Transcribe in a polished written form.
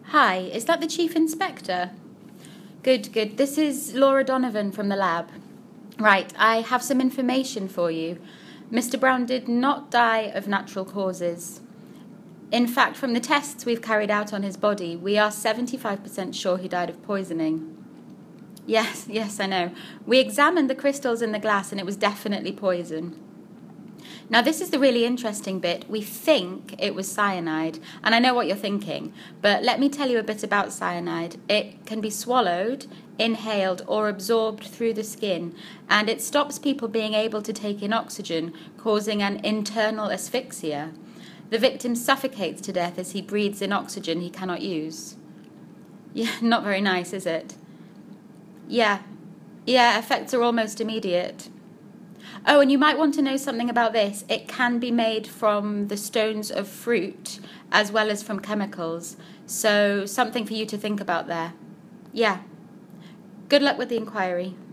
Hi, is that the Chief Inspector? Good, good. This is Laura Donovan from the lab. Right, I have some information for you. Mr. Brown did not die of natural causes. In fact, from the tests we've carried out on his body, we are 75% sure he died of poisoning. Yes, I know. We examined the crystals in the glass and it was definitely poison. Now, this is the really interesting bit. We think it was cyanide, and I know what you're thinking, but let me tell you a bit about cyanide. It can be swallowed, inhaled, or absorbed through the skin, and it stops people being able to take in oxygen, causing an internal asphyxia. The victim suffocates to death as he breathes in oxygen he cannot use. Yeah, not very nice, is it? Yeah, effects are almost immediate. Oh, and you might want to know something about this. It can be made from the stones of fruit as well as from chemicals. So something for you to think about there. Yeah. Good luck with the inquiry.